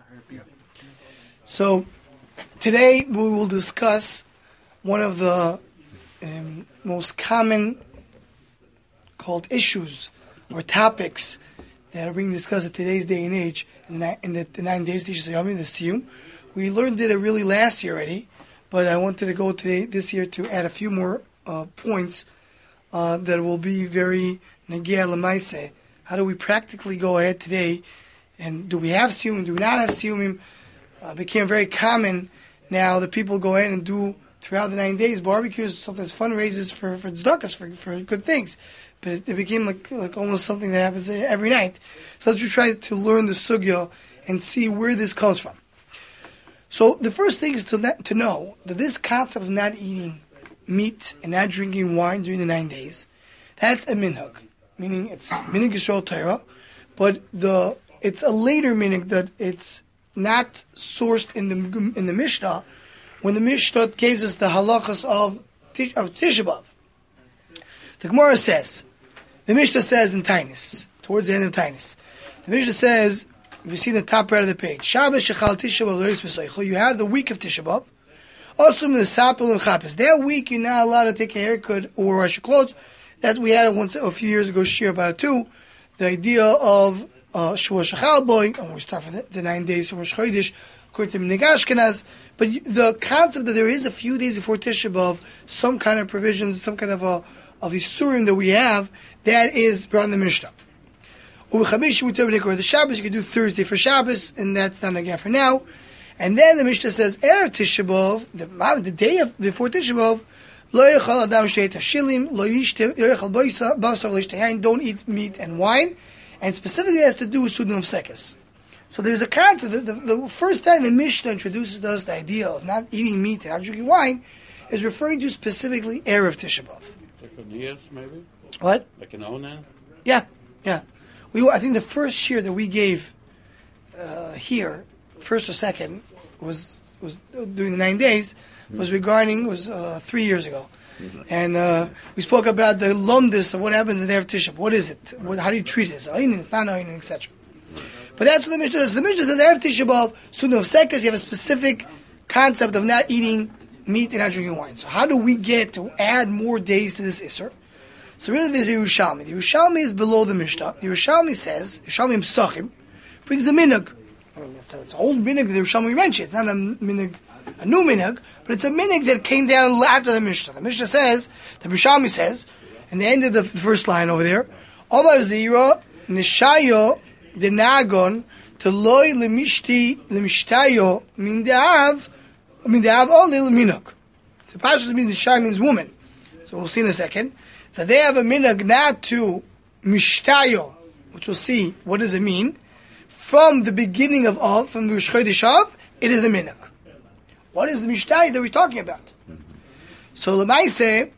So today we will discuss one of the most common called issues or topics that are being discussed in today's day and age in the 9 days of the Siyum. We learned it really last year already, but I wanted to go this year to add a few more points that will be very negea l'maaseh. How do we practically go ahead today? And do we have Siyum? Do we not have Siyumim? Became very common now that people go ahead and do throughout the 9 days barbecues, sometimes fundraisers for tzedakahs, for good things. But it became like almost something that happens every night. So let's just try to learn the sugya and see where this comes from. So the first thing is to know that this concept of not eating meat and not drinking wine during the 9 days, that's a minhag, meaning it's minhag Yisrael Torah, but it's a later minhag that it's not sourced in the Mishnah, when the Mishnah gives us the halachas of Tisha B'Av. The Gemara says, the Mishnah says in Tainis, towards the end of Tainis, the Mishnah says, if you see the top right of the page, Shabbos Shechal Tisha B'Av, you have the week of Tisha B'Av, also in the Sapel and Chappos. That week you're not allowed to take a haircut or wash your clothes. That we had it a few years ago, share about it too. The idea of Shua Shechal Boy, and we start for the 9 days from Rosh Chodesh, according to Minhag Ashkenaz. But the concept that there is a few days before Tisha B'Av, some kind of provisions, some kind of Isurim that we have, that is brought in the Mishnah. Or the Shabbos, you can do Thursday for Shabbos, and that's not again for now. And then the Mishnah says, Erev Tisha B'Av, the day before Tisha B'Av, Lo yechal adam shtei tafshilim, lo yechal basar, lo yishtein, don't eat meat and wine, and specifically has to do with Sudan of Sekes. So there's a concept, the first time the Mishnah introduces us the idea of not eating meat and not drinking wine, is referring to specifically Erev Tisha B'Av. Like a Nias, maybe? What? Like an Onan? Yeah. I think the first year that we gave here, first or second, was during the 9 days, was 3 years ago. Mm-hmm. And we spoke about the lumdus of what happens in Erev Tisha B'Av. What is it? How do you treat it? It's oinin, it's not oinin, etc. But that's what the Mishnah says. The Mishnah says Erev Tisha B'Av, Sudan of Sekes, you have a specific concept of not eating meat and not drinking wine. So how do we get to add more days to this Isser? So really there's a Yerushalmi. The Yerushalmi is below the Mishnah. The Yerushalmi says, Yerushalmi Psachim, brings a minhag. I mean, it's an old minhag that the Yerushalmi mentioned. It's not a minhag, a new minhag, but it's a minhag that came down after the Mishnah. The Mishnah says, the Yerushalmi says, in the end of the first line over there, Omar Zira, Nishayo, the Nagon, to loy lemishtayo, min de'av only leminhag. The passage means Nishayo means woman. So we'll see in a second. That they have a minhag not to mishtayo, which we'll see, what does it mean? From the beginning from the Rosh Chodesh Av, it is a minhag. What is the mishtayo that we're talking about? So l'maaseh,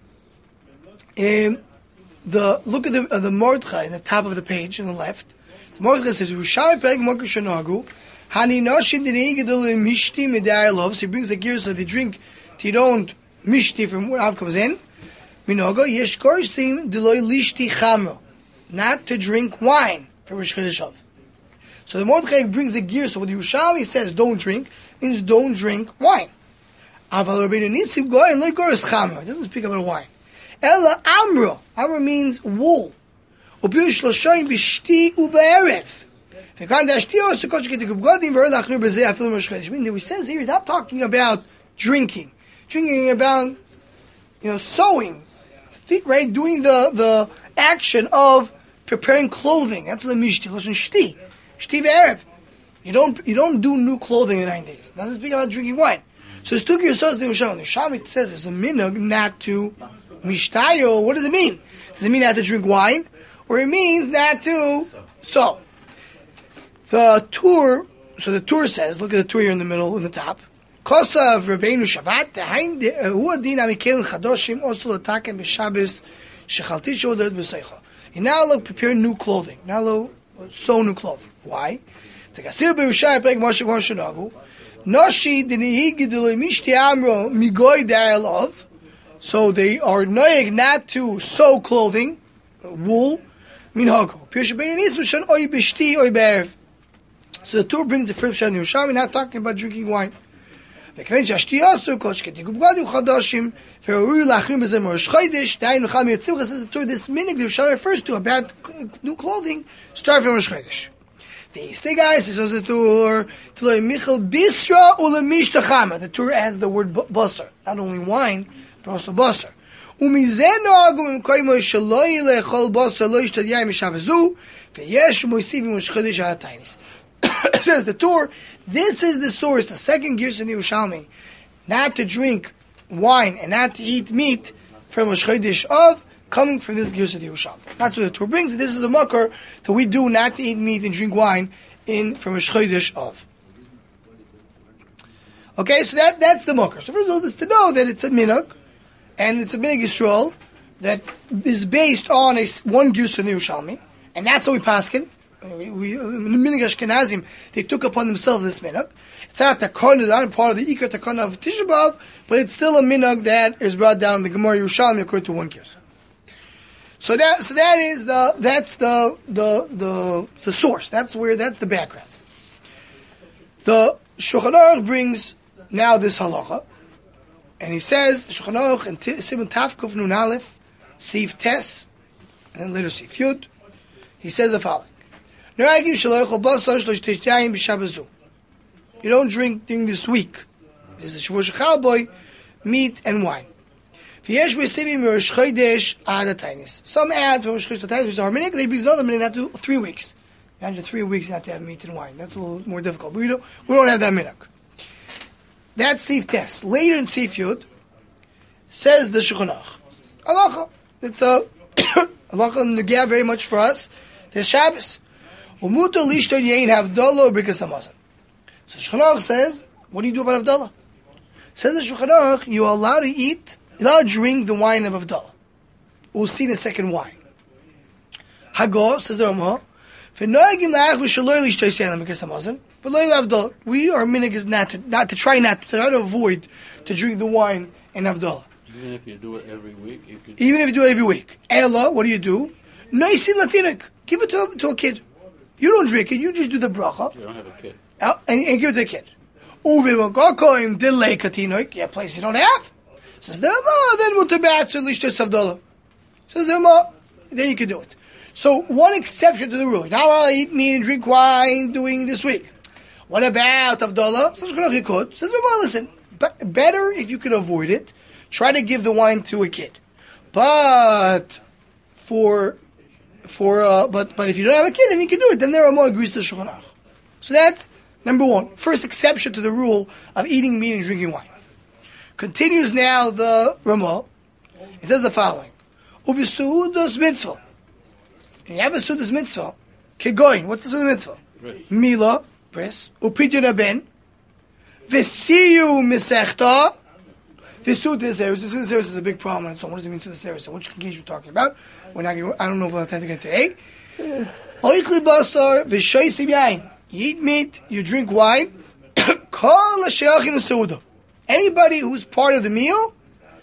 look at the Mordechai in the top of the page on the left. The Mordechai says, "Yerushalmi perek mokar shenogu, hani noshin d'nei gedol mishti midai lov." So he brings the gear so they drink tidon mishti from where Av comes in. Minogo yesh korsim deloy lishti chamro, not to drink wine for Rosh Chodesh Av. So the Mordechai brings the gear. So what the Yerushalmi says, don't drink, means don't drink wine. Aval Rabbeinu Nisim goy and loy goris chamro. It doesn't speak about wine. Ella amro. Amro means wool. Ubiu shloshoin b'shti u'be'erev. V'kan da'ashti o sukkot sheketi gubgodim v'er lachnu b'zeh afil Rosh Chodesh. Meaning, it says here, he's not talking about drinking. Drinking about, sewing. Right, doing the action of preparing clothing. That's the mishti. Listen, shti ve'erev. You don't do new clothing in 9 days. It doesn't speak about drinking wine. So it's took yourselves to the Yerushalmi. It says there's a minhag not to mishtayo. What does it mean? Does it mean not to drink wine, or it means not to sew? The Tur says, look at the Tur here in the middle, in the top. Kosav Rabbeinu Shavat, hu adin amikel chadoshim also l'taken b'Shabbos shechal tisha v'oderet b'seicha. You now prepare new clothing. Now sew new clothing. Why? Tekasir b'Yerushalmi perek moshe shenogu. Noshi d'nei gedolei mishti amro migoy da'elov. So they are noyeg not to sew clothing, wool, minhago. Pirush Rabbeinu Nissim shon oy b'shti oy be'erev. So the Torah brings the first Pshat in Yerushalmi, not talking about drinking wine. This is the Torah, this minig the Yerushalmi refers to about new clothing, starting from Rosh Chodesh. The Torah adds the word basar, not only wine, but also basar. Says the Torah, this is the source, the second gears in the Yerushalmi, not to drink wine and not to eat meat from Rosh Chodesh of, coming from this gears of the Yerushalmi. That's what the Torah brings. This is a makar that we do not to eat meat and drink wine from Rosh Chodesh of. Okay, so that's the makar. So first of all, is to know that it's a minhag, and it's a minhag Yisrael that is based on one gears in the Yerushalmi, and that's how we paskin. Minhag Ashkenazim, they took upon themselves this minhag. It's not takana, not part of the ikar takana of Tisha B'Av, but it's still a minhag that is brought down in the Gemara Yerushalmi according to one gears. So that's the source. That's the background. The Shulchan Aruch brings now this halacha, and he says the Shulchan Aruch in Siman Tafkuf Nun Aleph, Seif Tes, and then later Seif Yud. He says the following: You don't drink during this week. This is Shavuot Shechal Boy, meat and wine. Some add from Rosh Chodesh to Tainis, which are minik, they bring another minik not to 3 weeks. Imagine 3 weeks not to have meat and wine. That's a little more difficult. But we don't have that minik. That's Seif Tes. Later in Seif Yud, says the Shulchan Aruch. Halacha. It's a halacha negah very much for us. There's Shabbos. Umuto lishton yain havdalah brikas hamazon. So Shulchan Aruch says, what do you do about havdalah? Says the Shulchan Aruch, you are allowed to eat, you're allowed to drink the wine of havdalah. We'll see in a second why. Hagor, says the Ramah, we are minig is not to try to avoid to drink the wine in havdalah. Even if you do it every week? Even if you do it every week. Ella, what do? Noisin latinik. Give it to a kid. You don't drink it, you just do the bracha. You don't have a kid. And give it to the kid. Uvimagokoim delay katinoik. Yeah, place you don't have. Says the Ramah, then mutabatz lishtas havdalah. Says the Ramah, then you can do it. So one exception to the rule. Now I'll eat meat and drink wine doing this week. What about Havdalah? Says Ramah, listen, better if you can avoid it. Try to give the wine to a kid. But if you don't have a kid, then you can do it. Then the Ramah agrees to Shulchan Aruch. So that's number one. First exception to the rule of eating meat and drinking wine. Continues now the Ramah. It says the following. Uvisudos mitzvah. And you have a Sudas mitzvah. Kegoin. What's the Sudas mitzvah? Bris. Mila. Bris. Upidyon ben. Vesiyu misechta. Visudas eris. Visudas eris is a big problem. So what does it mean Sudas eris? Which congregation are we talking about? I don't know if we'll have time to get today. Oichli basar. V'shoisim yain. You eat meat. You drink wine. Kol ha'sheachim l'seuda. Anybody who's part of the meal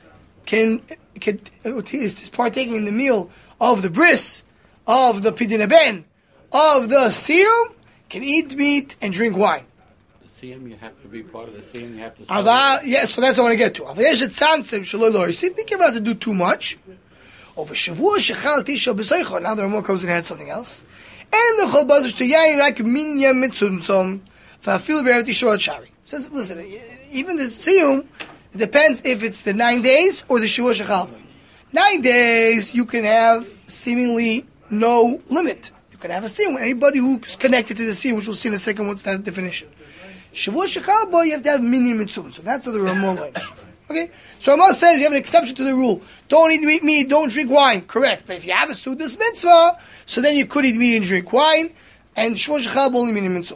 is partaking in the meal of the bris, of the pidyon ben, of the siyum, can eat meat and drink wine. The siyum, you have to be part of the siyum, you have to... Yeah, so that's what I want to get to. Be careful not to do too much. Over Shavuot Shechal Tisha B'Seicha. Now the Ramah comes and adds something else. And the Chol Bazush to Yain like Minya Mitzuntzom Fa'afil B'Erev Tisha Shari. Says, listen, even the siyum, it depends if it's the 9 days or the Shavuot Shechal. 9 days, you can have seemingly no limit. You can have a siyum. Anybody who's connected to the siyum, which we'll see in a second, what's that definition. Shavuot Shechal, you have to have minyan mitzvah. So that's what the Ramah learns. Okay? So Ramah says you have an exception to the rule. Don't eat meat, don't drink wine. Correct. But if you have a Sudas mitzvah, so then you could eat meat and drink wine, and Shavuot Shechal only minyan mitzvah.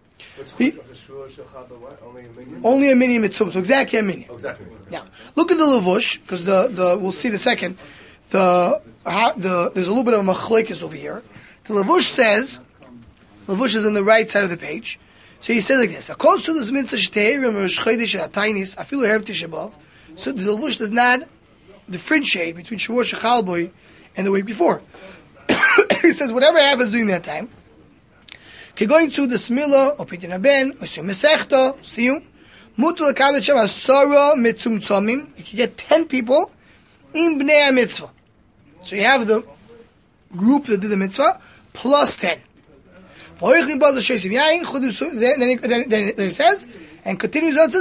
Only a minyan mitzvah. So exactly a minyan. Exactly. Now, look at the Levush, because we'll see in a second, there's a little bit of a machlekes over here. The Levush says, Levush is on the right side of the page, so he says like this, so the Levush does not differentiate between Shavuot Shechal Boy and the week before. He says whatever happens during that time, Going to the Smila, or Pitin Haben, or Siyum Mesechta, Siyum. Mutul Kabet Shem Asara Mitzumtzomim. You can get 10 people in Bnei HaMitzvah. So you have the group that did the mitzvah, plus 10. Then it says, and continues on, it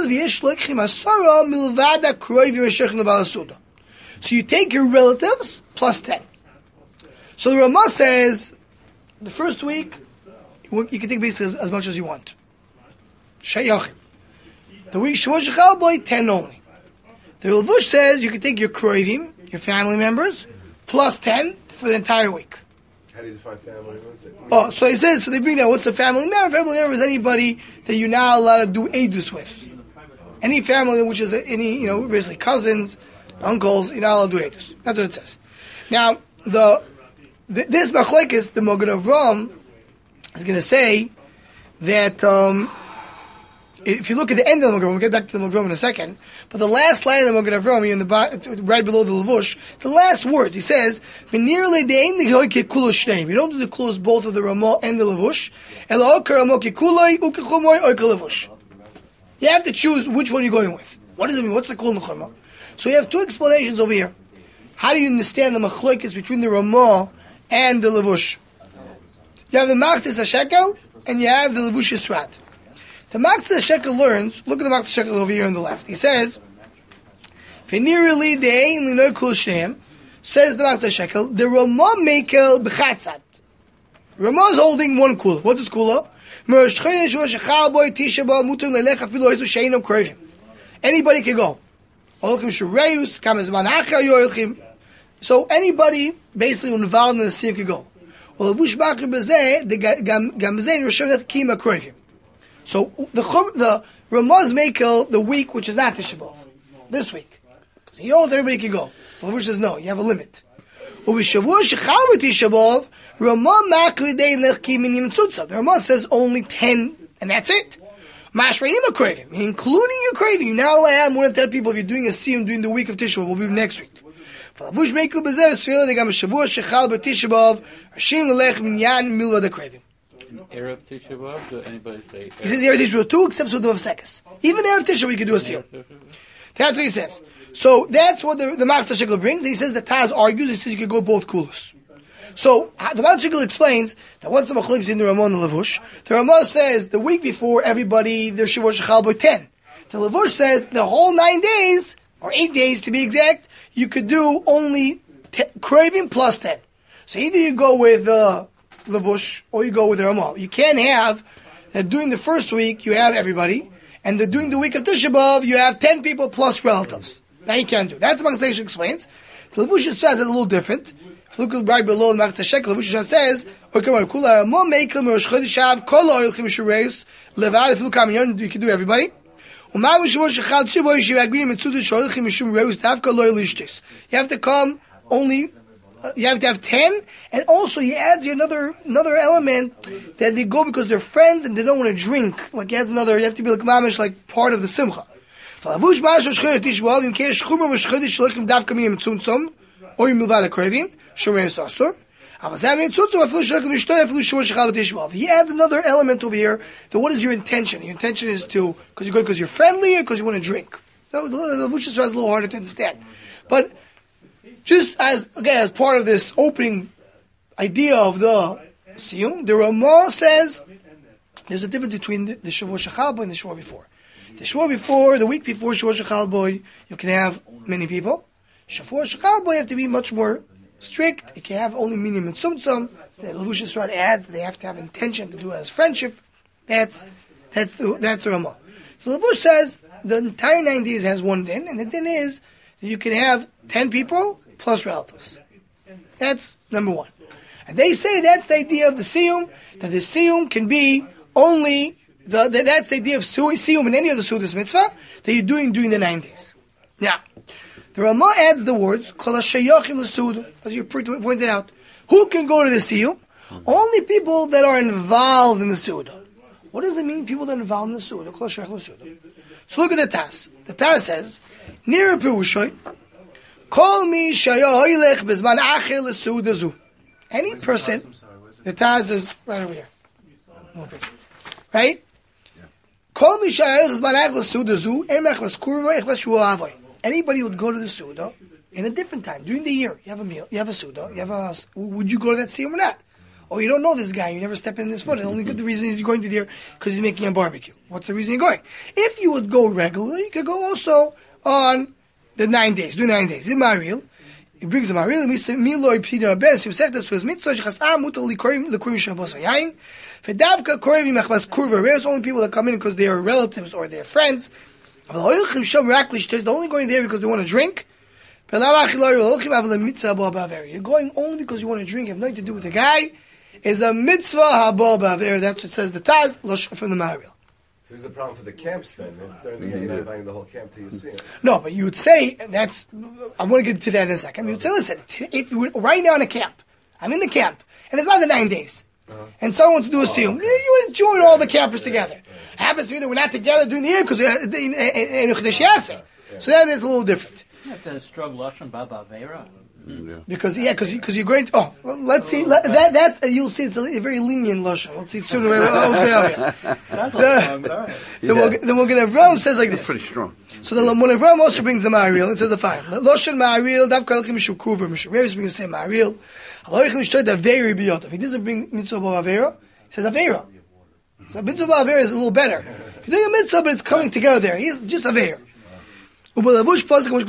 says, so you take your relatives, plus 10. So the Ramah says, the first week, you can take basically as much as you want. Shayachim. The week Shavuot Shechal Boy, 10 only. The Levush says you can take your Kroivim, your family members, plus 10 for the entire week. How do you define family members? Oh, so he says, so they bring that, what's a family member? Family member is anybody that you're not allowed to do Eidus with. Any family, which is any, basically cousins, uncles, you're not allowed to do Eidus. That's what it says. Now, this Machlekes, the Mogen Avram, is going to say that, if you look at the end of the Mogen Avram, we'll get back to the Mogen Avram in a second, but the last line of the Mogen Avram, right below the Levush, the last words, he says, you don't do the kulos both of the Ramah and the Levush, you have to choose which one you're going with. What does it mean? What's the kul nechama? So you have two explanations over here. How do you understand the machlokes between the Ramah and the Levush? You have the Machzis HaShekel, and you have the Levush Yisrat. The Machzis HaShekel learns, look at the Machzis HaShekel over here on the left. He says, says the Machzis HaShekel, the Ramah Mekel B'chatzat. Ramah is holding one kula. What's this kula? Anybody can go. So anybody basically involved in the scene can go. So the Ramaz Mekel, the week which is not Tisha B'Av, this week, because he holds everybody can go. The Levush says no, you have a limit. The Ramah says only 10, and that's it. Including your craving. You now have more than 10 people if you're doing a siyum during the week of Tisha B'Av. We'll be next week. Erev Tisha B'Av, do anybody say? He says Erev Tisha B'Av too, except Sudav Sekes. Even Erev Tisha B'Av you can do a siyum. That's what he says. So that's what the Machzis HaShekel brings. And he says the Taz argues. He says you can go both kulos. So the Machzis HaShekel explains that once the machlokes between the Ramah and the Levush, the Ramah says the week before everybody their Shavuot Shechal by 10. The Levush says the whole 9 days or 8 days to be exact, you could do only craving plus 10. So either you go with Levush or you go with the Ramah. You can't have that during the first week you have everybody, and during the week of Tisha B'Av you have 10 people plus relatives. That you can't do. That's what Machzis HaShekel explains. The Levush Yisrael is a little different. If you look right below the Machzis HaShekel, Levush Yisrael says, you can do everybody. You have to come only, you have to have 10, and also he adds another element that they go because they're friends and they don't want to drink. Like he adds another, you have to be like mamish, like part of the simcha. Or you move out of craving. He adds another element over here. That what is your intention? Your intention is to because you're good because you're friendly or because you want to drink. The Levush is a little harder to understand, but just as part of this opening idea of the siyum, the Ramah says there's a difference between the Shavuot Shechal Boy and the Shavuot before. The Shavuot before, the week before Shavuot Shechal Boy, you can have many people. Shavuot Shechal Boy, you have to be much more strict. You can have only minimum tzumtzum. The Levush Yisrael adds they have to have intention to do it as friendship. That's the Ramah. So the Levush says the entire 9 days has one din, and the din is that you can have 10 people plus relatives. That's number one. And they say that's the idea of the siyum, that the siyum can be only that's the idea of siyum in any other Sudas mitzvah that you're doing during the 9 days. Now, the Ramah adds the words kol hashayachim l'suda, as you pointed out. Who can go to the siyum? Only people that are involved in the suda. What does it mean, people that are involved in the suda? Kol hashayachim l'suda. So look at the Taz. The Taz says, near Pirushay, kol mi shayoylech bezman acher l'suda zu. Any person, the Taz is right over here. Right? Anybody would go to the Suda in a different time. During the year, you have a meal, you have a Suda, would you go to that Siyum or not? Or you don't know this guy, you never step in his foot. The only good reason is you're going to there because he's making a barbecue. What's the reason you're going? If you would go regularly, you could go also on the 9 days. Do 9 days. In Maril, he brings the Maril, Miloi Pina Ben, so his mitzvah, Fedavka Korevi Mechvas Kurva. It's only people that come in because they are relatives or they're friends. They're only going there because they want to drink. You're going only because you want to drink. You have nothing to do with the guy. Is a mitzvah habal ba'aver. That's what says the Taz from the Maril. So there's a problem for the camps then. During the year, you're not inviting the whole camp to your Siyum. No, but you would say, and that's, I'm going to get to that in a second. You would say, listen, if you were right now in a camp, I'm in the camp, and it's not the 9 days. And someone wants to do a Siyum. You would join all the campers together. It happens to be that we're not together during the year because we're in Chodesh Yasser. So then it's a little different. That's a strong lashon baba vera. Because you're going to. Oh, well, let's see. That you'll see it's a very lenient lashon. Let's see sooner. What's going on here? The Mogen Avraham says like this. Pretty strong. So the Mogen Avraham also brings the Ma'aril and says the fine. Lashon Ma'aril davka elchim mishum kuver mishum. Rebbe brings the same Ma'aril. If he doesn't bring mitzvah ba'avera, he says avera. So mitzvah ba'avera is a little better. If you're doing a mitzvah, but it's coming together there. He's just avera. Then he brings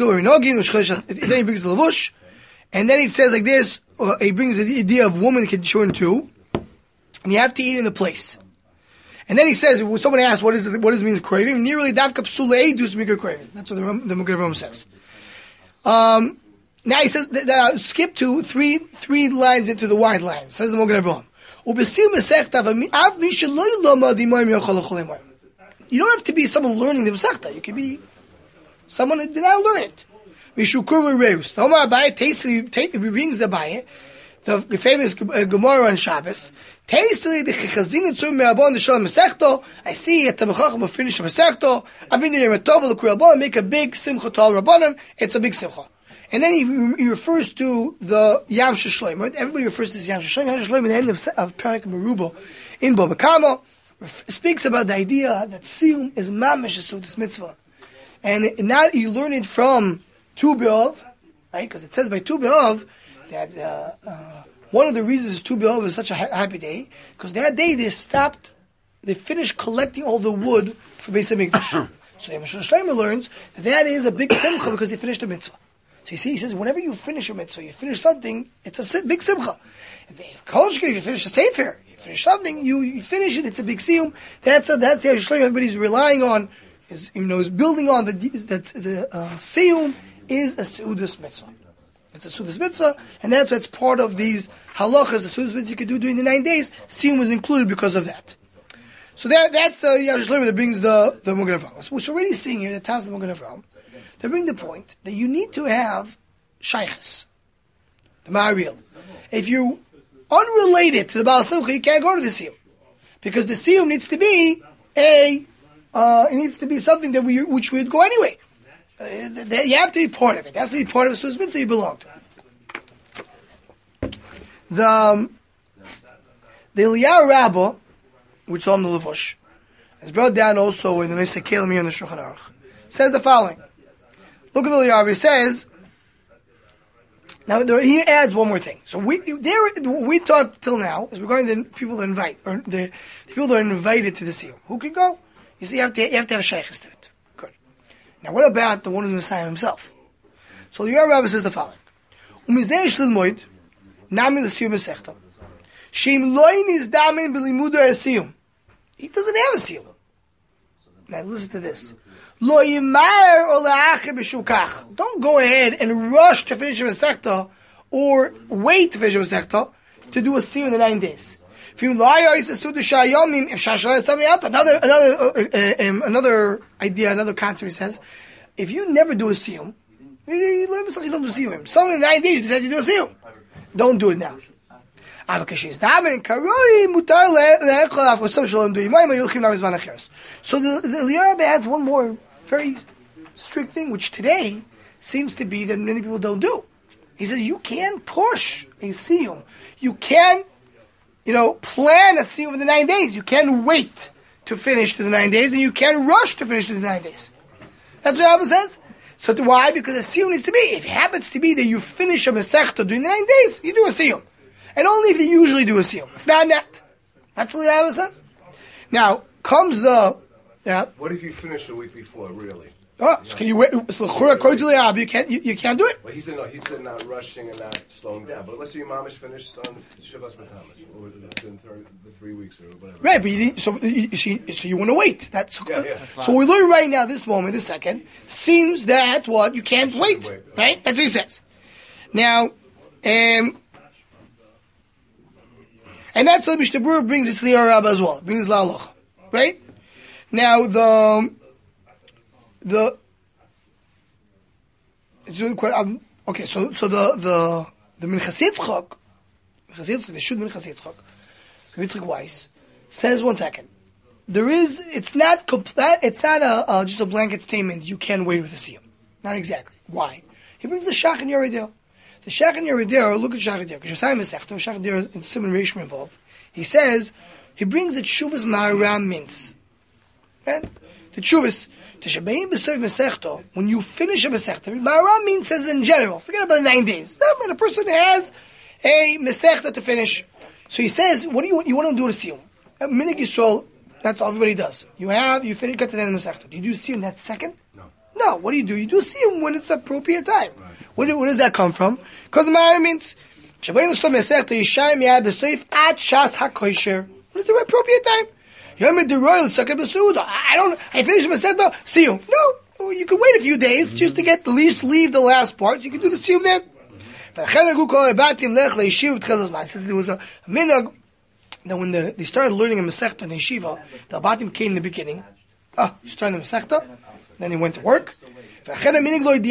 the lavush, and then he says like this. He brings the idea of woman can join too, and you have to eat in the place. And then he says, when someone asks what does it mean craving, nearly davka psulei dus mikra craving. That's what the Mogen Avraham says. Now he says, skip to three lines into the wide line. Says the Mogen Avraham. You don't have to be someone learning the Masechta. You can be someone who did not learn it. Mishukur Reus. The Omar Abaye brings the Abaye, the famous Gemara on Shabbos. Tastily the Chazin Tzur Me'abon the Shalom Masechto. I see at the Mechacham will finish the Masechto. I've been there at Tov the Kurabon make a big Simcha to all Rabbanim. It's a big Simcha. And then he refers to the Yam Sheshloim. Right? Everybody refers to this Yam Sheshloim. Yam Sheshloim at the end of Parak Merubo in Baba Kama speaks about the idea that Siyum is mamish a Sudas mitzvah. And now you learn it from Tu B'Av, right? Because it says by Tu B'Av that one of the reasons Tu B'Av is such a happy day, because that day they finished collecting all the wood for Beis HaMikdash. So Yam Sheshloim learns that is a big simcha because they finished the mitzvah. So you see, he says, whenever you finish a mitzvah, you finish something, it's a big simcha. If you finish a sefer, you finish something, you finish it, it's a big siyum. That's the everybody's relying on, is building on that the siyum is a seudas mitzvah. It's a seudas mitzvah, and that's what's part of these halachas, the seudas mitzvah you could do during the 9 days. Siyum was included because of that. So that's the Yashleim that brings the Mogen Avraham. So we're already seeing here the Taz of Mogen Avraham. They bring the point that you need to have shaykhs, the Ma'aril. If you're unrelated to the Baal Simcha, you can't go to the Siyum. Because the Siyum needs to be something that which we would go anyway. You have to be part of it. It has to be part of the Sudas Mitzvah you belong to. The Eliyahu Rabbah, which is on the Levush, is brought down also in the Mesa Kelim here in the Shulchan Aruch, says the following. Look at the Eliyahu. He says, now he adds one more thing. So we talked till now is regarding the people that invite, or the people that are invited to the Siyum. Who can go? You see, you have to have a shaykhs to it. Good. Now what about the one who's Messiah himself? So the Eliyahu Rabbah says the following. Umizeh shlil moed, nami l'siyum esechta. Sheim loin is damin b'limudo esiyum. He doesn't have a Siyum. Now listen to this. Don't go ahead and rush to finish a Masechta or wait to finish a Masechta to do a Siyum in the 9 days. Another idea, another concept, he says, if you never do a Siyum, you don't do a Siyum. Suddenly in 9 days you decide to do a Siyum. Don't do it now. So the Eliyahu adds one more very strict thing, which today seems to be that many people don't do. He says you can push a siyum. You can plan a siyum in the 9 days. You can't wait to finish to the 9 days, and you can't rush to finish to the 9 days. That's what Abba says. So why? Because a siyum needs to be. If it happens to be that you finish a mesechta during the 9 days, you do a siyum. And only if you usually do a siyum. If not. That's what Abba says. Now, comes the... Yeah. What if you finish a week before, really? Oh, so can you wait? So according to the Abba, you can't do it. Well, he said not rushing and not slowing down. But let's say your mom is finished on Shabbat B'Tamas, or within the 3 weeks or whatever. Right, but so you want to wait. So we learn right now, this moment, this second, seems that what you can't wait, right? That's what he says. Now, and that's what Mishnah Berurah brings this to the Rabba as well. Brings la halacha, right? Now it's really quite okay. So the Minchas Yitzchak, the Shud Minchas Yitzchak, Yitzchak Weiss says 1 second. It's not just a blanket statement. You can wait with the siyum. Not exactly. Why? He brings the Shach and Yeridel. The Shach and Yeridel. Look at Shach and Yeridel. Because Yosayim Masechta, Shach and Yeridel, and Simon Rishma involved. He brings the Tshuvas Ma'aram Mintz. And the Tshuvas, when you finish a Masechta, Ma'aram Mintz says in general, forget about the 9 days. When a person has a Masechta to finish, so he says, what do you want to do to siyum? Minig Yisrael, that's all everybody does. You finish, got to the end of the Masechta. Do you do siyum that second? No. What do? You do siyum when it's appropriate time. Right. Where does that come from? Because the Ma'aram Mintz, when is the appropriate time? I finished Masechta, siyum. No, you can wait a few days just to get leave the last part. You can do the siyum there. There was a minhag that when they started learning a Masechta in the yeshiva, the Abatim came in the beginning. You started the Masechta, then they went to work. Then when he went to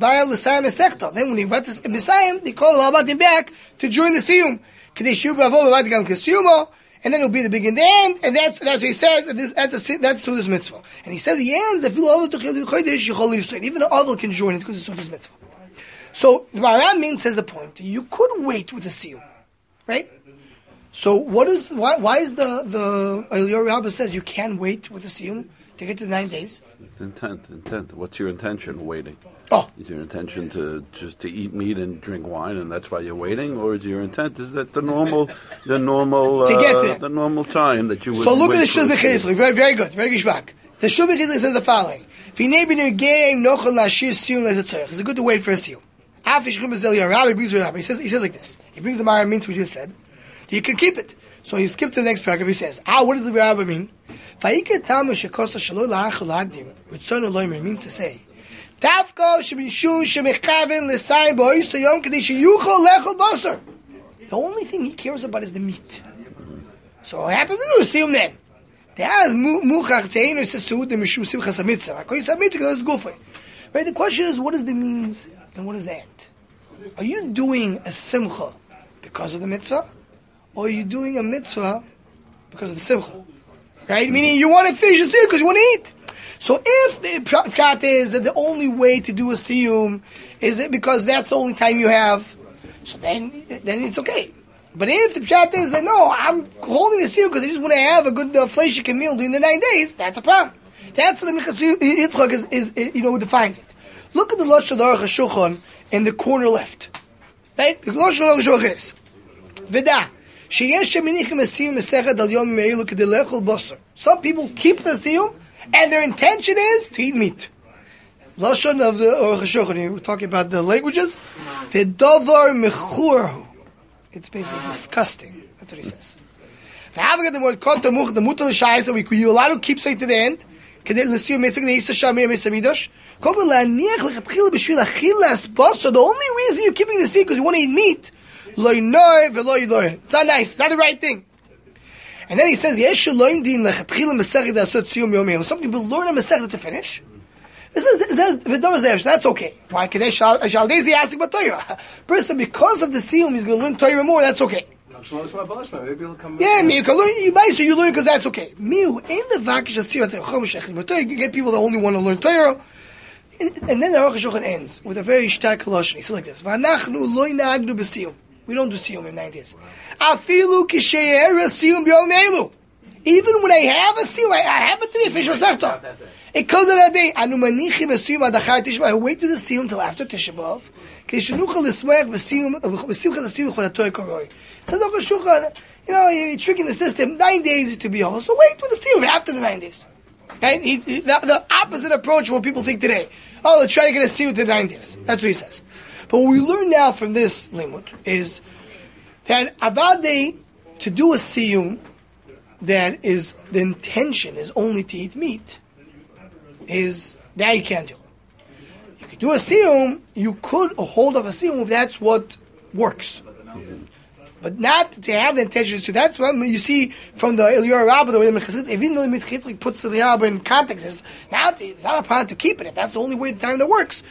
Misayim, they called the Abatim back to join the siyum. And then it'll be the beginning and the end, and that's what he says. That's Sudas mitzvah. And he says he ends. Even an Oval can join it because it's Sudas mitzvah. So the Ma'aram Min says the point. You could wait with the siyum, right? So why is the Eliyahu Rabba says you can wait with the siyum to get to the 9 days? It's intent. What's your intention waiting? Is your intention to eat meat and drink wine, and that's why you're waiting, or is your intent that the normal to get there, the normal time that you would? So look at the Shul B'Chizli. Very, very good, very gishmak. The Shul B'Chizli says the following: It's a good to wait for a siyum. He says like this. He brings the Ma'aram Mintz we just said. You can keep it. So you skip to the next paragraph. He says, what does the Rabbi mean? Which means to say. The only thing he cares about is the meat. So what happens to do? See him then. Right? The question is, what is the means and what is the end? Are you doing a simcha because of the mitzvah, or are you doing a mitzvah because of the simcha? Right? Meaning you want to finish the siyum because you want to eat. So if the pshat is that the only way to do a siyum is it because that's the only time you have, so then it's okay. But if the pshat is that no, I'm holding the siyum because I just want to have a good fleishik meal during the 9 days, that's a problem. That's what the Minchas Yitzchak is defines it. Look at the Lashon Aruch HaShulchan in the corner left. Right? The Lashon Aruch HaShulchan is V'da sheyesh sheminichim esiyum mesechet al yom me'elu kedei lechol basar. Some people keep the siyum and their intention is to eat meat. Lashon of the Aruch HaShulchan, we're talking about the languages. V'davar mechurhu. It's basically disgusting. That's what he says. V'havagad the word kontar much the mutal shayis. We allowed to keep saying to the end. The only reason you're keeping the seed because you want to eat meat. It's not nice. It's not the right thing. And then he says, some people learn a Masechta to finish. That's okay. Why? Person, because of the siyum, he's going to learn Torah more. That's okay. Maybe he'll come. Yeah, you can learn. You learn because that's okay. You get people that only want to learn Torah. And then the Aruch HaShulchan ends with a very stark halashon. He says like this: We don't do siyum in 9 days. Afilu kishe'era siyum b'yom elu. Even when I have a siyum, I happen to be a fish masechta. It comes on that day. Anu manichim v'siyum adachar Tisha B'Av. I wait to the siyum till after Tisha B'Av. Kishenuchal l'smeach v'siyum l'siyum l'chol koroi. Says Aruch HaShulchan, you're tricking the system. 9 days is to be all. So wait with the siyum after the 9 days. Right? The opposite approach of what people think today. Oh, they're trying to get a siyum to 9 days. That's what he says. But what we learn now from this limud is that avadei, to do a siyum that is, the intention is only to eat meat, is that you can't do. You could do a siyum, you could hold off a siyum if that's what works. But not to have the intention. So that's what you see from the Eliyahu Rabbah, the way the Mechatzitz, even though the Mechatzitz puts the Eliyahu Rabbah in context, it's not a problem to keep it. If that's the only way the time that works,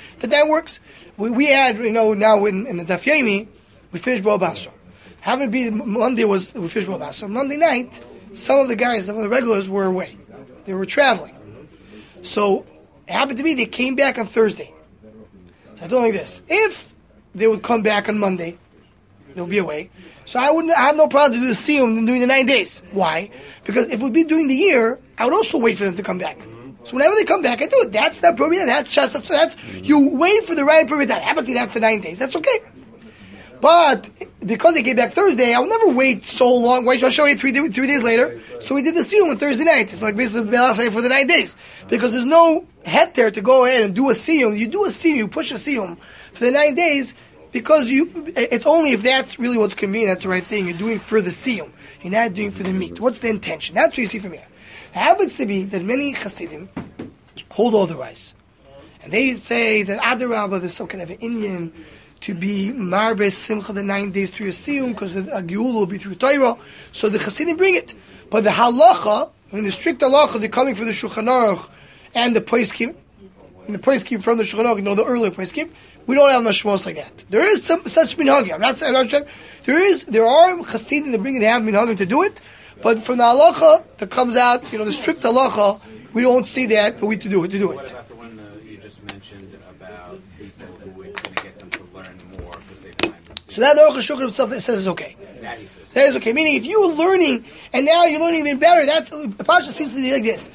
We had, now in the Daf Yomi, we finished Bo Basra. Having been Monday we finished Bo Basra. Monday night, some of the regulars were away. They were traveling. So it happened to be they came back on Thursday. So I told them like this: if they would come back on Monday, they would be away. So I have no problem to do the siyum during the 9 days. Why? Because if it would be during the year, I would also wait for them to come back. So whenever they come back, I do it. That's the appropriate. That's just so that's you wait for the right appropriate time. Happens that's the 9 days. That's okay. But because they came back Thursday, I will never wait so long. Wait, I'll show you 3 days later. So we did the siyum on Thursday night. It's like basically Belasai for the 9 days because there's no heter to go ahead and do a siyum. You do a siyum, you push a siyum for the 9 days because it's only if that's really what's convenient. That's the right thing. You're doing for the siyum. You're not doing for the meat. What's the intention? That's what you see from here. It happens to be that many Hasidim hold otherwise. And they say that Adarabba, there's some kind of an Indian to be Marbes Simcha the 9 days through your Siyum, because the Agiyul will be through Torah. So the Hasidim bring it. But the Halacha, the strict Halacha, they're coming from the Shulchan Aruch and the Poskim, and the Poskim from the Shulchan Aruch, the earlier Poskim, we don't have mashmos like that. There is some such minhagim. I'm not saying there are Hasidim that bring it, they have minhagim to do it. But from the halacha that comes out, the strict halacha, we don't see that, but we to do it. What about the one you just mentioned about people who it's going to get them to learn more because they don't have to see? So that the Aruch HaShulchan himself says is okay. That is okay. Meaning, if you were learning and now you're learning even better, that's Pasha seems to be like this.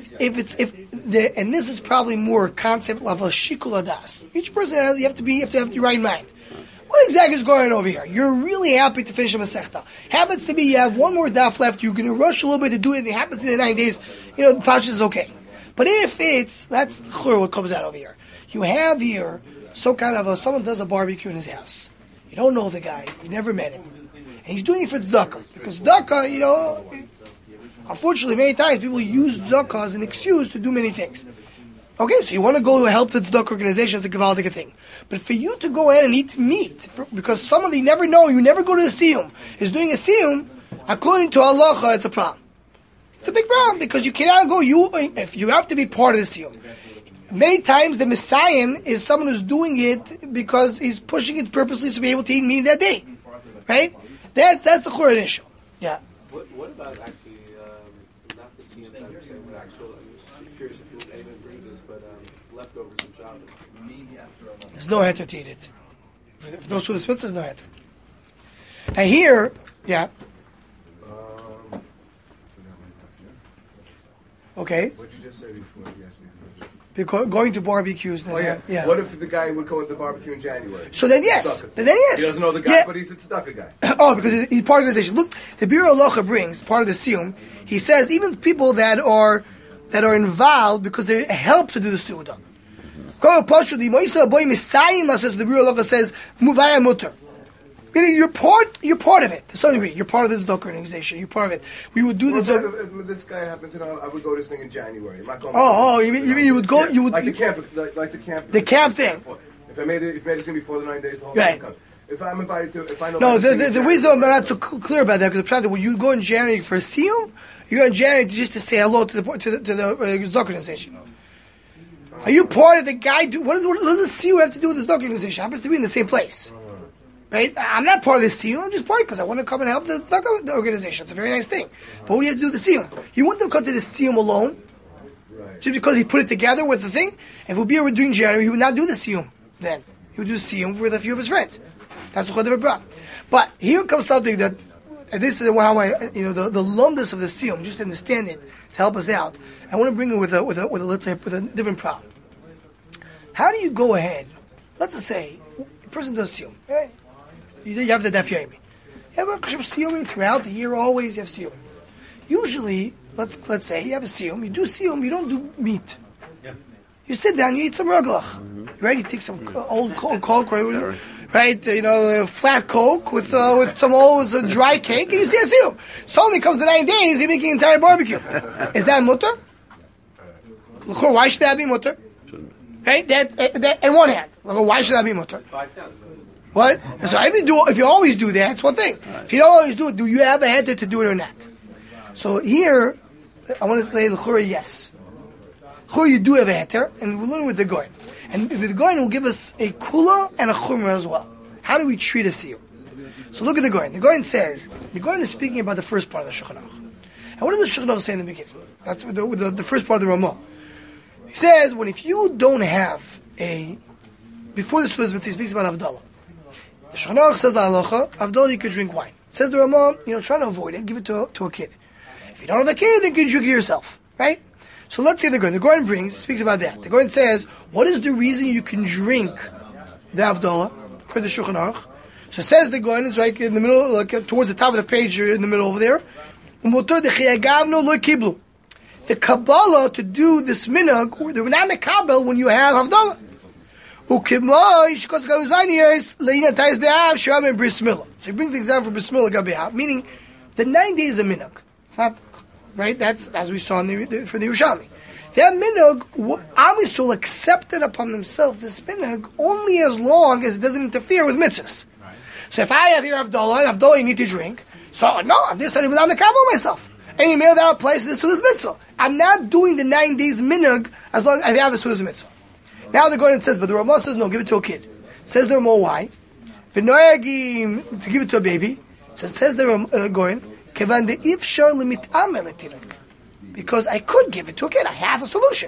And this is probably more a concept of a shikul adas. Each person you have to have the right mind. What exactly is going on over here? You're really happy to finish a Masechta. Happens to be you have one more daf left, you're going to rush a little bit to do it, and it happens in the 9 days, the Pasha is okay. But if that's what comes out over here. You have here some kind of someone does a barbecue in his house. You don't know the guy, you never met him. And he's doing it for tzedakah. Because tzedakah, unfortunately many times people use tzedakah as an excuse to do many things. Okay, so you want to go to help the tzedakah organization, it's a gewaldige thing. But for you to go ahead and eat meat, because someone you never know, you never go to a siyum, is doing a siyum, according to halacha, it's a problem. It's a big problem, because you cannot go, if you have to be part of the siyum. Many times the Messiah is someone who's doing it because he's pushing it purposely to be able to eat meat that day. Right? That's the core issue. Yeah. What about actually, not the siyum type of saying, but actual, I'm curious if anyone brings this, but leftovers from Shabbos. There's no heter to eat it. For those who the spits, there's no heter. And here, yeah. Okay. What did you just say before? Because going to barbecues. Then, yeah. What if the guy would go to the barbecue in January? So then yes. Then yes. He doesn't know the guy, but he's a tzedakah guy. Oh, because he's part of the organization. Look, the Biur Halacha brings, part of the siyum, he says even people that are involved because they help to do the suudah. The Biur Halacha says, Muvaya Mutter. Meaning you're part of it to some degree. You're part of the tzedakah organization. You're part of it. We would do the tzedakah. If this guy happened to know, I would go to this thing in January. I'm not going. You mean you would go? You would like the camp. The camp thing. If I made it thing before the 9 days, the whole right. thing comes. If I'm invited to, if I know. No, the reason I'm not too clear about that because the when you go in January for a siyum, you go in January just to say hello to the tzedakah organization. Are you part of the guy? What does the siyum have to do with the tzedakah organization? It happens to be in the same place. Right? I'm not part of the siyum. I'm just part because I want to come and help the organization. It's a very nice thing. But what do you have to do with the siyum? You wouldn't have come to the siyum alone, right? Just because he put it together with the thing. If Ubir were doing January, he would not do the siyum then. He would do the siyum with a few of his friends. That's a whole different problem. But here comes something that, and this is how I, the lumbus of the siyum, just to understand it, to help us out. I want to bring it with a different problem. How do you go ahead? Let's just say a person does siyum, right? You have the daf yomi. You have a siyum throughout the year. Always you have siyum. Usually, let's say you have a siyum. You do siyum. You don't do meat. Yeah. You sit down. You eat some raglach. Right? You take some old coke, right? Flat coke with some old dry cake, and you see a siyum. Suddenly comes the 9 days. You're making an entire barbecue. Is that mutter? Why should that be mutter? Right? That in one hand. Why should that be mutter? What? So if you always do that, it's one thing. If you don't always do it, do you have a heter to do it or not? So here, I want to say l'chura yes. L'chura you do have a heter, and we'll learn with the goyin. And the goyin will give us a kula and a chumrah as well. How do we treat a siyum? So look at the goyin. The goyin says, the goyin is speaking about the first part of the Shulchan Aruch. And what does the Shulchan Aruch say in the beginning? That's with the first part of the Ramah. He says, if you don't have before the Sudas Mitzvah, he speaks about Havdalah. The Shulchan Aruch says the halacha, Havdalah you could drink wine. Says the Ramah, try to avoid it, give it to a kid. If you don't have a kid, then you can drink it yourself, right? So let's see the Goyen speaks about that. The Goyen says, what is the reason you can drink the Havdalah for the Shulchan Aruch? So it says the Goyen is right in the middle, like towards the top of the page, in the middle over there. The Kabbalah to do this minhag, or the Renam Kabbalah when you have Havdalah. So he brings the example for Bris Milah Gabi, meaning the 9 days of minhag. It's not right. That's as we saw for the Yerushalmi. That minhag, Am Yisrael accepted upon themselves this minhag only as long as it doesn't interfere with mitzvahs. Right. So if I have here Havdalah, and Havdalah you need to drink, so no, I'm this I'm the Kabbalah myself. And you mail that place this Sudas Mitzvah. I'm not doing the 9 days minhag as long as I have a Sudas Mitzvah. Now the Goyen says, but the Ramah says no, give it to a kid. Says the Ramah why? V'noyagim to give it to a baby. Says the Goyen, kevan de ifshar lemitame letirak, because I could give it to a kid. I have a solution.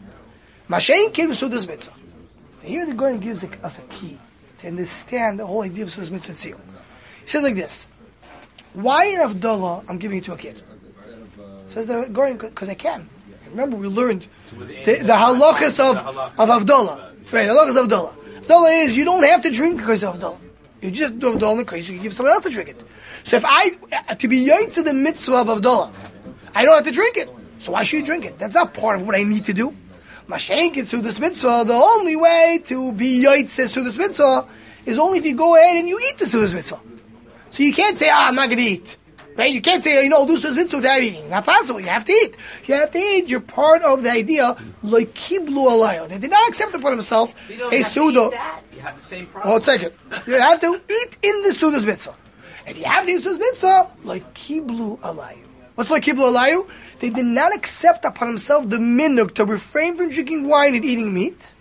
Mashein kid v'sudas mitzvah. So here the Goyen gives us a key to understand the whole idea of sudas mitzvah seal. He says like this: why in Havdalah I'm giving it to a kid? Says the Goyen, because I can. Remember, we learned the halachas of Havdalah. Right, the halachas of Havdalah. Havdalah is you don't have to drink because of Havdalah. You just do Havdalah because you can give someone else to drink it. So if to be yaitz the mitzvah of Havdalah, I don't have to drink it. So why should you drink it? That's not part of what I need to do. Mashenk and Sudas Mitzvah, the only way to be yaitz Sudas Mitzvah is only if you go ahead and you eat the Sudas Mitzvah. So you can't say, I'm not going to eat. Right? You can't say, do Sudas Mitzvah without eating. Not possible. You have to eat. You have to eat. You're part of the idea, like Kiblu Alayo. They did not accept upon himself a Suda. You have the same problem. Well, a second. You have to eat in the Sudas Mitzvah. If you have the Sudas Mitzvah, like Kiblu Alayu. What's like Kiblu Alayu? They did not accept upon themselves the minhag to refrain from drinking wine and eating meat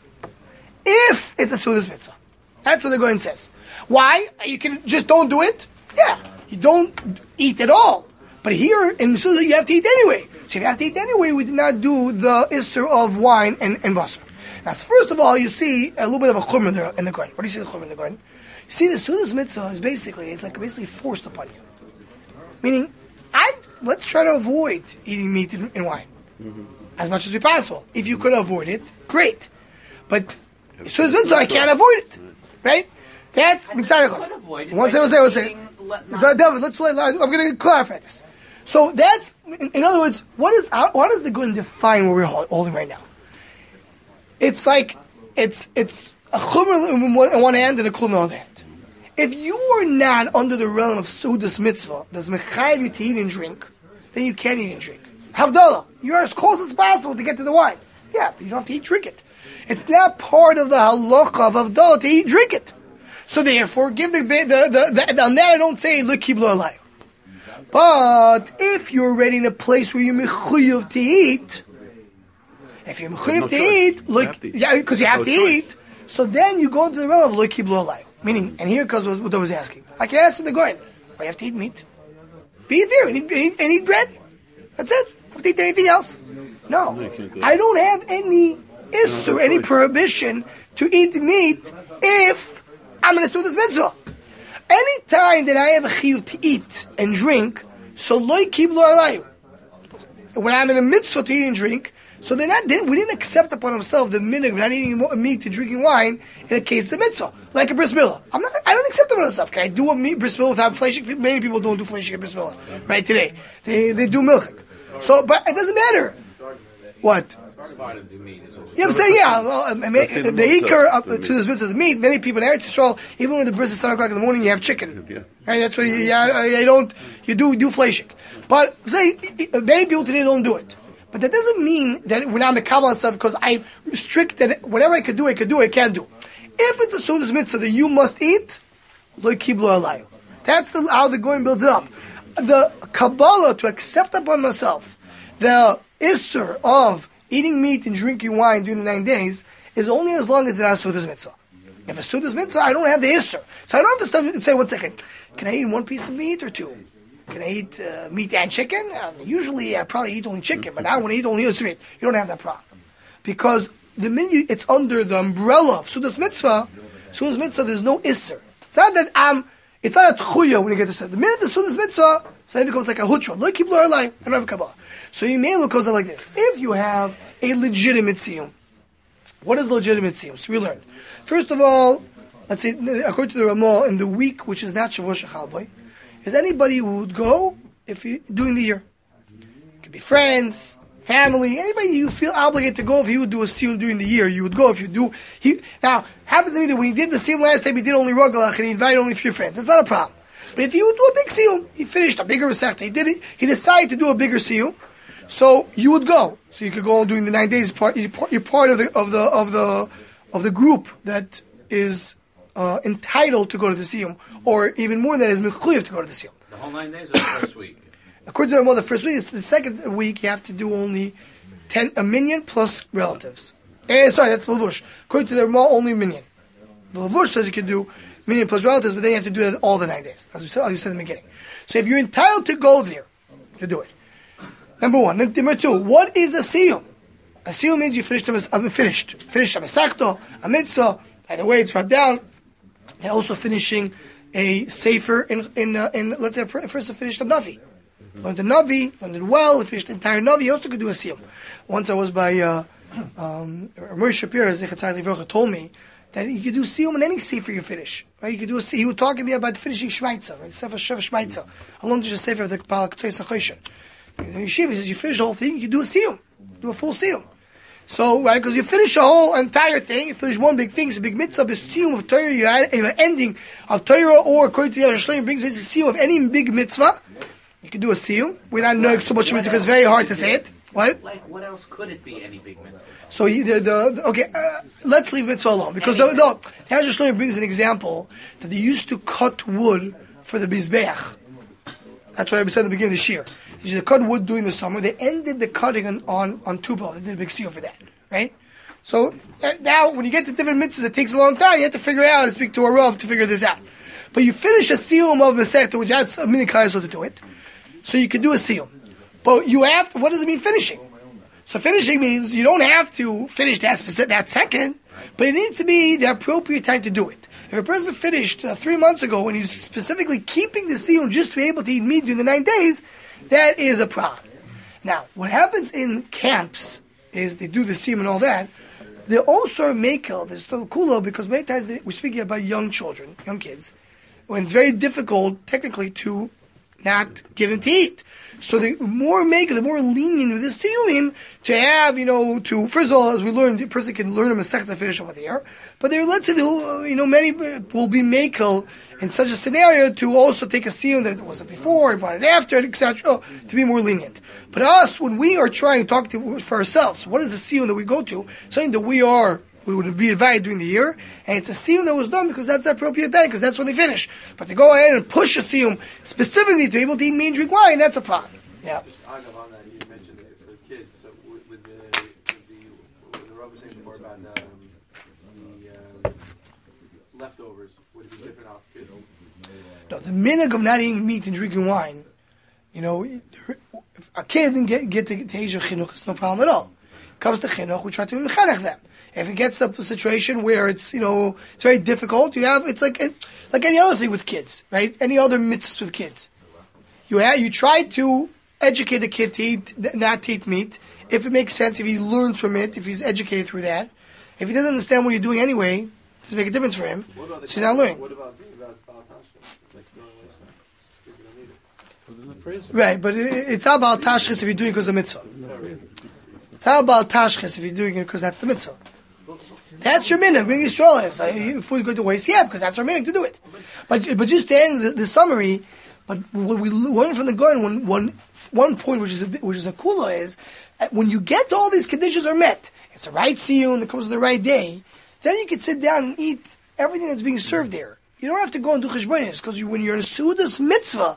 if it's a Sudas Mitzvah. That's what the Goyen says. Why? You can just don't do it? Yeah. You don't eat at all. But here in Suda you have to eat anyway. So if you have to eat anyway, we did not do the Isser of wine and basar. Now, first of all, you see a little bit of a chumrah there in the Goyen. What do you see the chumrah in the Goyen? You see the Sudas Mitzvah is basically forced upon you. Meaning, let's try to avoid eating meat and wine. As much as possible. If you could avoid it, great. But Sudas Mitzvah, I can't avoid it. Right? That's one second. David, I'm going to clarify this. So that's, in other words, how does the Goyen define what we're holding right now? It's like, it's a chumrah in one hand and a kula in the other hand. If you are not under the realm of Sudas Mitzvah, that's mechayev you to eat and drink, then you can't eat and drink. Havdalah, you're as close as possible to get to the wine. Yeah, but you don't have to eat, drink it. It's not part of the halacha of Havdalah to eat, drink it. So therefore, give on that I don't say look kiblu alayu. But if you're already in a place where you're mechuyev to eat, if you're mechuyev to eat, because you have to eat, so then you go into the realm of look kiblu alayu. Meaning, and here comes what I was asking. I can ask the Goyen, why you have to eat meat? Be there and eat bread. That's it. You have to eat anything else. No. I don't have any issur, any prohibition to eat meat if I'm in a Sudas Mitzvah. any time that I have a chiyuv to eat and drink, so loy kiblu alayu. When I'm in a mitzvah to eat and drink, so we didn't accept upon ourselves the minhag of not eating meat and drinking wine in the case of mitzvah, like a bris milah. I don't accept it upon myself. Can I do a bris milah without fleshing? Many people don't do fleshing at bris milah right today. They do milchik. So, but it doesn't matter. What? Yeah, I'm saying, the ikar to this mitzvah is meat. Many people in Eretz Yisrael, even when the bris is 7 o'clock in the morning, you have chicken. Right? That's why you do fleshing. But say many people today don't do it. But that doesn't mean that we're not mekabel myself because I restrict that whatever I can't do, I can't do. If it's a Sudas mitzvah that you must eat, lo kiblu alayu. That's how the Goyim builds it up. The Kabbalah, to accept upon myself the Isser of eating meat and drinking wine during the 9 days is only as long as it has Sudas mitzvah. If a Sudas mitzvah, I don't have the Isser. So I don't have to say, 1 second, can I eat one piece of meat or two? Can I eat meat and chicken? Usually I probably eat only chicken, but I want to eat only meat. You don't have that problem. Because the minute it's under the umbrella of Sudas Mitzvah, there's no Isser. It's not that it's not a tchuya when you get to say. The minute the Sudas Mitzvah, so it becomes like a hutra. Look, keep I don't have a Kabbalah. So you may look like this. If you have a legitimate siyum, what is legitimate siyum? So we learned. First of all, let's say, according to the Ramah, in the week, which is not Shavuot Shechalboi, is anybody who would go if you during the year. It could be friends, family, anybody you feel obligated to go. If you would do a siyum during the year, you would go. If you do, now happens to me that when he did the siyum last time, he did only Rogalach and he invited only 3 friends. That's not a problem. But if you would do a big siyum, he finished a bigger Masechta. He did it. He decided to do a bigger siyum, so you would go. So you could go during the 9 days. You're part of the group that is entitled to go to the siyum, or even more than that, is mechuyev to go to the siyum. The whole 9 days or the first week? According to the first week, it's the second week you have to do only a minyan plus relatives. That's the Levush. According to the Ramah, only minyan. The Levush says you can do minyan plus relatives, but then you have to do it all the 9 days. As we said in the beginning. So if you're entitled to go there, you do it. Number 1. Number 2, what is a siyum? A siyum means you finished a Masechta, a mitzvah. By the way, it's brought down. And also finishing a sefer in let's say first finished a Navi. Learned the Navi, learned it well, finished the entire Navi. You also could do a siyum. Once I was by Moshe Shapiro, Zechatzai Livrocha, told me that you could do siyum in any sefer you finish. Right? You could do a siyum. He was talking to me about finishing Shmaitza, right? Sefer Shmaitza. Along to the sefer of the Balak Tzoyis HaChoshen. In Yeshiva, he says you finish the whole thing, you could do a siyum, do a full siyum. So, right, because you finish the whole entire thing, you finish one big thing, it's a big mitzvah, a siyum of Torah, you had an ending of Torah, or according to the Yerushalayim, brings a siyum of any big mitzvah. You can do a siyum. We're not knowing so much mitzvah because it's very hard to say it. What? Like, what else could it be, any big mitzvah? So, let's leave mitzvah alone. Because the Yerushalayim brings an example that they used to cut wood for the Mizbeach. That's what I said at the beginning of this year. They used to cut wood during the summer. They ended the cutting on Tubal. They did a big siyum for that. Right? So now, when you get to different mitzvahs, it takes a long time. You have to figure it out and speak to a Rav to figure this out. But you finish a siyum of Masechta, which has a mini kaiso to do it. So you can do a siyum. But you have to, what does it mean finishing? So finishing means you don't have to finish that second, but it needs to be the appropriate time to do it. If a person finished 3 months ago and he's specifically keeping the siyum just to be able to eat meat during the 9 days, that is a problem. Now, what happens in camps is they do the siyum and all that. They also make there's so cool because many times we're speaking about young children, young kids, when it's very difficult technically to not give them to eat. So the more lenient with the siyumim to have, first of all, as we learned, the person can learn a Masechta to finish over there. But they're led to do, many will be makel in such a scenario to also take a siyum that it wasn't before, brought it after, etc., to be more lenient. But us, when we are trying to talk for ourselves, what is the siyum that we go to? Something that we would be invited during the year, and it's a siyum that was done because that's the appropriate day, because that's when they finish. But to go ahead and push a siyum specifically to be able to eat meat and drink wine, that's a problem. Yeah. Just on that, you mentioned it for kids. So with the Rav was saying before about the leftovers, would it be different out of kids? No, the minhag of not eating meat and drinking wine, if a kid didn't get to age of chinuch, it's no problem at all. comes to chinuch, we try to mechanech them. If it gets to a situation where it's it's very difficult, it's like any other thing with kids, right? Any other mitzvahs with kids, you try to educate the kid to not to eat meat. If it makes sense, if he learns from it, if he's educated through that. If he doesn't understand what you're doing anyway, it doesn't make a difference for him. So he's not learning. What about Balatashka? Like throwing away stuff? If you don't need it. Put it in the freezer. Right, but it's not about tashchis if you're doing it because of mitzvah. It's not about tashchis if you're doing it because that's the mitzvah. That's your minhag. Bring your strollers. Food's going to waste, because that's our minhag to do it. But just to end the summary, but what we learn from the Garden, one point which is a kula is when you get all these conditions are met, it's the right siyum that comes on the right day, then you can sit down and eat everything that's being served there. You don't have to go and do cheshbonis because when you're in a Sudas mitzvah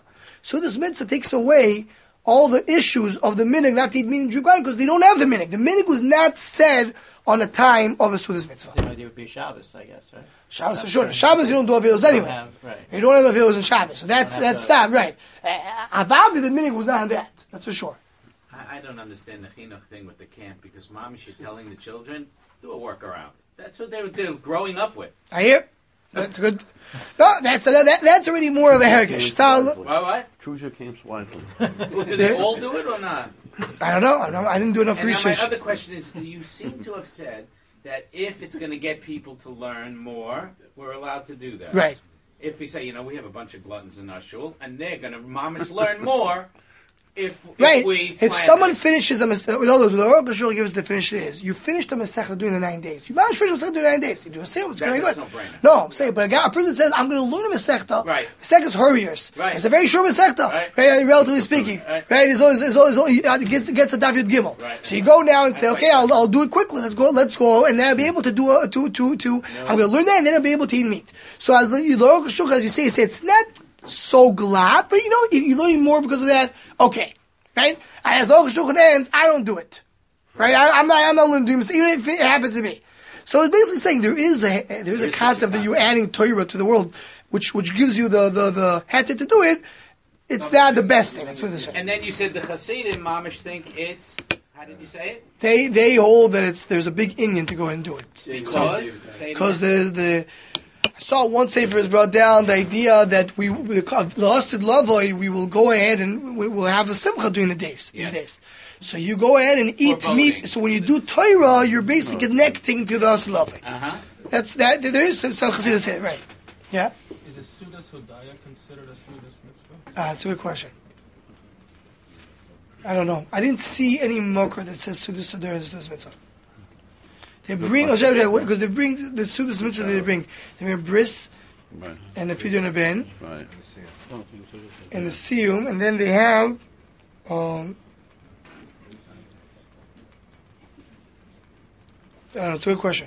takes away all the issues of the minhag not to eat meat and drink wine because they don't have the minhag. The minhag was not said on the time of a Sudas mitzvah. The idea would be Shabbos, I guess, right? Shabbos for sure. Shabbos you don't do avelos anyway. You don't have avelos in Shabbos, so that's that right. Avadi the minhag was not on that. That's for sure. I don't understand the chinuch thing with the camp because mom, you're telling the children, do a workaround. That's what they're growing up with. I hear. That's good. No, that's already more of a hergish. What? Choose your camp's wisely. Well, do they all do it or not? I don't know. I didn't do enough And research. my other question is, you seem to have said that if it's going to get people to learn more, we're allowed to do that. Right. If we say, we have a bunch of gluttons in our shul, and they're going to mamish learn more if we if someone it. finishes a Masechta, in other words, the Aruch HaShulchan gives us the definition is, you finish the Masechta during the 9 days. You manage to finish the Masechta during 9 days. You do a siyum, it's very good. No, I'm saying, but a person says, I'm going to learn a Masechta. Right. Masechta is hurriers. Right. It's a very short Masechta, right? Relatively speaking. Right? It's always gets a Daf Yud Gimel. Right. So you go now and say, okay, I'll do it quickly. Let's go, and then I'll be able to do I'm going to learn that, and then I'll be able to eat meat. So as the Aruch HaShulchan, as you say, it's not so glad, but you're learning more because of that. Okay. Right? And as the Aruch HaShulchan ends, I don't do it. Right? I'm not going to do it, even if it happens to me. So it's basically saying there is a concept that you're adding Torah to the world, which gives you the heter to do it. It's not the best thing. That's what they're saying. And then you said the Hasidim mamish think it's, how did you say it? They hold that there's a big Indian to go ahead and do it. Because I saw one sefer is brought down the idea that the Asid Lavoi, we will go ahead and we will have a simcha during these days. So you go ahead and eat meat. So when you do Torah, you're basically connecting to the Asid Lavoi. That's that. There is some Chassidus here, right? Yeah. Is a Sudas Hodaya considered a Sudas mitzvah? That's a good question. I don't know. I didn't see any mokar that says Sudas Hodaya is Sudas mitzvah. They bring because they bring the Sudas mitzvah. They bring bris and the pidyon ben and the siyum, and then they have I don't know. It's a good question.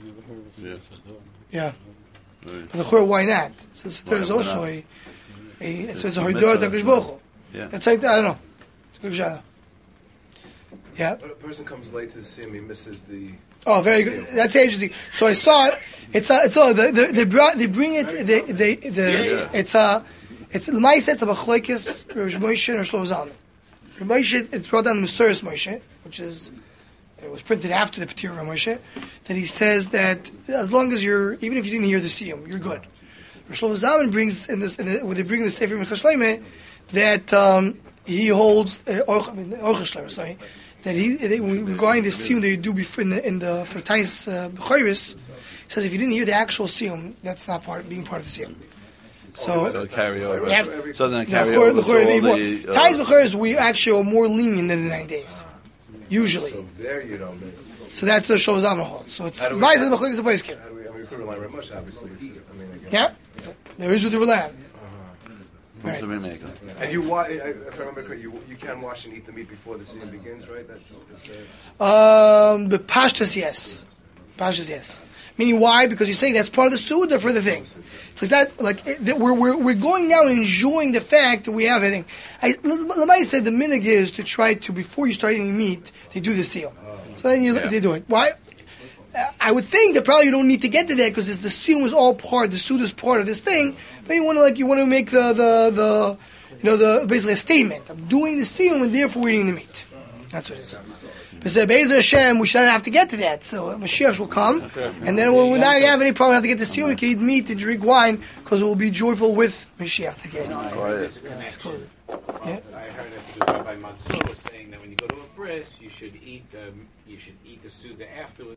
Yeah, but the chur, why not? Since there is also it says a hoydor d'Hakadosh Baruch Hu. That's like I don't know. It's a good shot. Yeah. When a person comes late to the siyum, he misses the. Oh, very good. That's interesting. So I saw it. It's they bring it. It's the Ma'aseh. It's a machlokes Rosh Moshe and Rosh Zalman. Moshe, it's brought down the Mesuras Moshe, which is it was printed after the Petir of Moshe. That he says that as long as even if you didn't hear the siyum, you're good. Rosh Zalman brings when they bring the Sefer Minchas Shleimah that he holds Orcha Shleimah. Sorry. That regarding the siyum that you do before in the for Tainis B'choros, he says if you didn't hear the actual siyum, that's not being part of the siyum. So carry over. So then carry over. Tainis B'choros we actually are more lenient than the 9 days, usually. So there you don't. So that's the Shlomo Zalman holds. So it's Ma'aseh B'choros a place. We could rely very much, obviously. Yeah, there is what they rely on. Right. And if I remember correctly, you can wash and eat the meat before the siyum begins, right? That's the pashtas, yes. Pashtas, yes. Meaning why? Because you're saying that's part of the suda for the thing. It's like that. We're going now and enjoying the fact that we have everything. Lamai said the minhag is to try to before you start eating meat, they do the siyum. So then they do it. Why? I would think that probably you don't need to get to that because the siyum is all the suda is part of this thing. But you want to make the basically a statement. I'm doing the siyum and therefore eating the meat. That's what it is. But Be'ezer Hashem, we shouldn't have to get to that. So Mashiach will come, and then we'll not have any problem. Have to get to Siyum. We can eat meat and drink wine because we'll be joyful with Mashiach together. I heard there's a connection. Yeah. I heard that Rabbi Mansour was saying that when you go to a bris, you should eat the Suda afterwards.